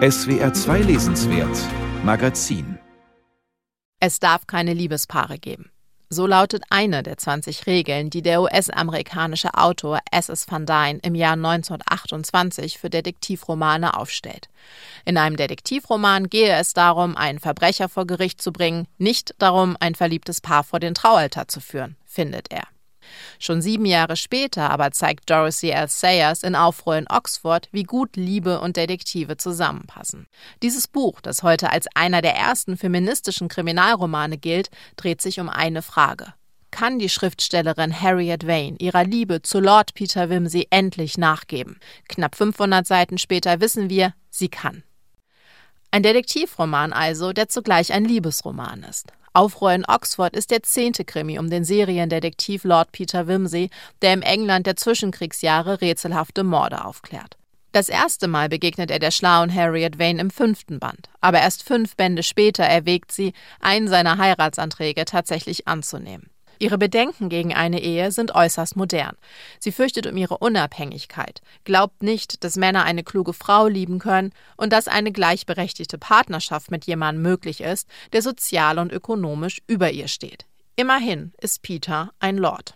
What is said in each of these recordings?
SWR 2 Lesenswert Magazin. Es darf keine Liebespaare geben. So lautet eine der 20 Regeln, die der US-amerikanische Autor S.S. Van Dyne im Jahr 1928 für Detektivromane aufstellt. In einem Detektivroman gehe es darum, einen Verbrecher vor Gericht zu bringen, nicht darum, ein verliebtes Paar vor den Traualtar zu führen, findet er. Schon 7 Jahre später aber zeigt Dorothy L. Sayers in Aufruhr in Oxford, wie gut Liebe und Detektive zusammenpassen. Dieses Buch, das heute als einer der ersten feministischen Kriminalromane gilt, dreht sich um eine Frage. Kann die Schriftstellerin Harriet Vane ihrer Liebe zu Lord Peter Wimsey endlich nachgeben? Knapp 500 Seiten später wissen wir, sie kann. Ein Detektivroman also, der zugleich ein Liebesroman ist. Aufruhr in Oxford ist der 10. Krimi um den Seriendetektiv Lord Peter Wimsey, der im England der Zwischenkriegsjahre rätselhafte Morde aufklärt. Das erste Mal begegnet er der schlauen Harriet Vane im 5. Band, aber erst 5 Bände später erwägt sie, einen seiner Heiratsanträge tatsächlich anzunehmen. Ihre Bedenken gegen eine Ehe sind äußerst modern. Sie fürchtet um ihre Unabhängigkeit, glaubt nicht, dass Männer eine kluge Frau lieben können und dass eine gleichberechtigte Partnerschaft mit jemandem möglich ist, der sozial und ökonomisch über ihr steht. Immerhin ist Peter ein Lord.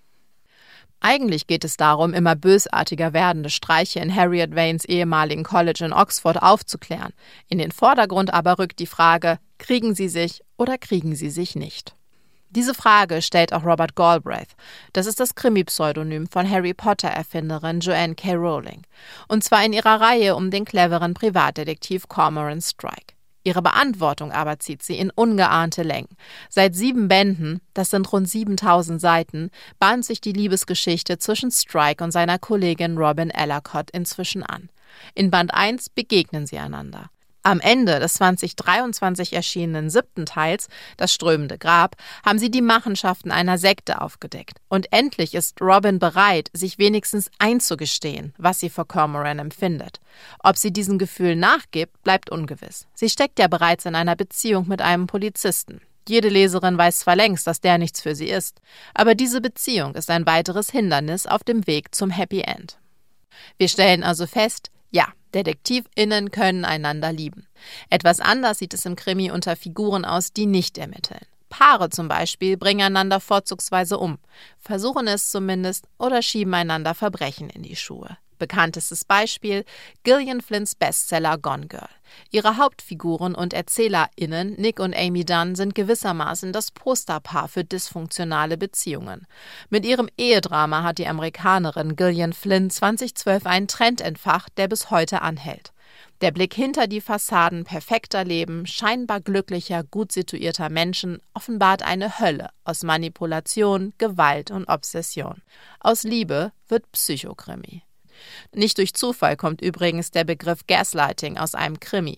Eigentlich geht es darum, immer bösartiger werdende Streiche in Harriet Vanes ehemaligen College in Oxford aufzuklären. In den Vordergrund aber rückt die Frage, kriegen sie sich oder kriegen sie sich nicht? Diese Frage stellt auch Robert Galbraith. Das ist das Krimi-Pseudonym von Harry Potter-Erfinderin Joanne K. Rowling. Und zwar in ihrer Reihe um den cleveren Privatdetektiv Cormoran Strike. Ihre Beantwortung aber zieht sie in ungeahnte Längen. Seit 7 Bänden, das sind rund 7000 Seiten, bahnt sich die Liebesgeschichte zwischen Strike und seiner Kollegin Robin Ellacott inzwischen an. In Band 1 begegnen sie einander. Am Ende des 2023 erschienenen 7. Teils, Das strömende Grab, haben sie die Machenschaften einer Sekte aufgedeckt. Und endlich ist Robin bereit, sich wenigstens einzugestehen, was sie vor Cormoran empfindet. Ob sie diesen Gefühlen nachgibt, bleibt ungewiss. Sie steckt ja bereits in einer Beziehung mit einem Polizisten. Jede Leserin weiß zwar längst, dass der nichts für sie ist, aber diese Beziehung ist ein weiteres Hindernis auf dem Weg zum Happy End. Wir stellen also fest, ja, DetektivInnen können einander lieben. Etwas anders sieht es im Krimi unter Figuren aus, die nicht ermitteln. Paare zum Beispiel bringen einander vorzugsweise um, versuchen es zumindest oder schieben einander Verbrechen in die Schuhe. Bekanntestes Beispiel: Gillian Flynn's Bestseller Gone Girl. Ihre Hauptfiguren und ErzählerInnen Nick und Amy Dunn sind gewissermaßen das Posterpaar für dysfunktionale Beziehungen. Mit ihrem Ehedrama hat die Amerikanerin Gillian Flynn 2012 einen Trend entfacht, der bis heute anhält. Der Blick hinter die Fassaden perfekter Leben, scheinbar glücklicher, gut situierter Menschen offenbart eine Hölle aus Manipulation, Gewalt und Obsession. Aus Liebe wird Psychokrimi. Nicht durch Zufall kommt übrigens der Begriff Gaslighting aus einem Krimi.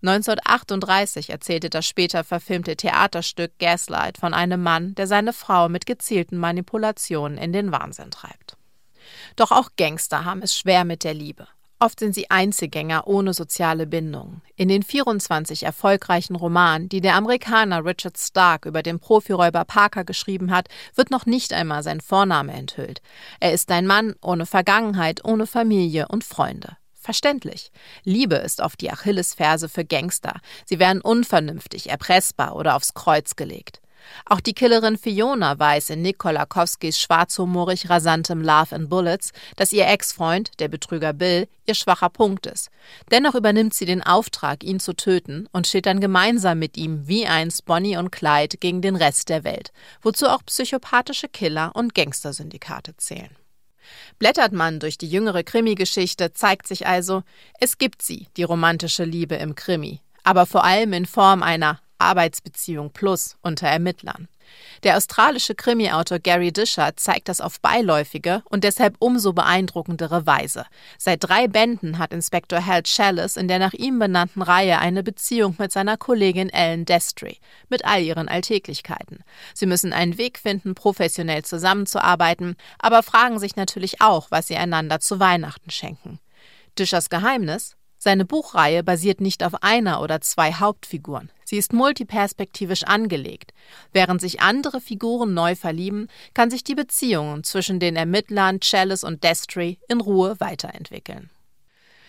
1938 erzählte das später verfilmte Theaterstück Gaslight von einem Mann, der seine Frau mit gezielten Manipulationen in den Wahnsinn treibt. Doch auch Gangster haben es schwer mit der Liebe. Oft sind sie Einzelgänger ohne soziale Bindung. In den 24 erfolgreichen Romanen, die der Amerikaner Richard Stark über den Profiräuber Parker geschrieben hat, wird noch nicht einmal sein Vorname enthüllt. Er ist ein Mann ohne Vergangenheit, ohne Familie und Freunde. Verständlich. Liebe ist oft die Achillesferse für Gangster. Sie werden unvernünftig, erpressbar oder aufs Kreuz gelegt. Auch die Killerin Fiona weiß in Nick Kolakowskis schwarzhumorig rasantem Love and Bullets, dass ihr Ex-Freund, der Betrüger Bill, ihr schwacher Punkt ist. Dennoch übernimmt sie den Auftrag, ihn zu töten und steht dann gemeinsam mit ihm wie einst Bonnie und Clyde gegen den Rest der Welt, wozu auch psychopathische Killer und Gangstersyndikate zählen. Blättert man durch die jüngere Krimi-Geschichte, zeigt sich also, es gibt sie, die romantische Liebe im Krimi, aber vor allem in Form einer Arbeitsbeziehung plus unter Ermittlern. Der australische Krimi-Autor Gary Disher zeigt das auf beiläufige und deshalb umso beeindruckendere Weise. Seit 3 Bänden hat Inspektor Hal Challis in der nach ihm benannten Reihe eine Beziehung mit seiner Kollegin Ellen Destry, mit all ihren Alltäglichkeiten. Sie müssen einen Weg finden, professionell zusammenzuarbeiten, aber fragen sich natürlich auch, was sie einander zu Weihnachten schenken. Dishers Geheimnis? Seine Buchreihe basiert nicht auf einer oder 2 Hauptfiguren. Sie ist multiperspektivisch angelegt. Während sich andere Figuren neu verlieben, kann sich die Beziehung zwischen den Ermittlern Challis und Destry in Ruhe weiterentwickeln.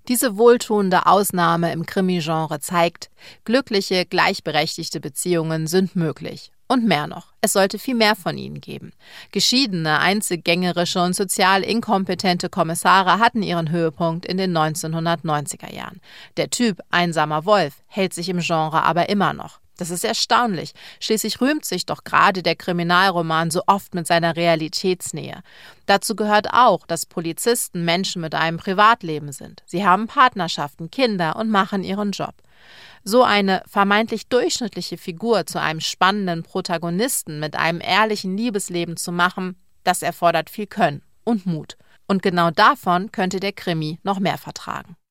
Diese wohltuende Ausnahme im Krimi-Genre zeigt, glückliche, gleichberechtigte Beziehungen sind möglich. Und mehr noch, es sollte viel mehr von ihnen geben. Geschiedene, einzelgängerische und sozial inkompetente Kommissare hatten ihren Höhepunkt in den 1990er Jahren. Der Typ einsamer Wolf hält sich im Genre aber immer noch. Das ist erstaunlich. Schließlich rühmt sich doch gerade der Kriminalroman so oft mit seiner Realitätsnähe. Dazu gehört auch, dass Polizisten Menschen mit einem Privatleben sind. Sie haben Partnerschaften, Kinder und machen ihren Job. So eine vermeintlich durchschnittliche Figur zu einem spannenden Protagonisten mit einem ehrlichen Liebesleben zu machen, das erfordert viel Können und Mut. Und genau davon könnte der Krimi noch mehr vertragen.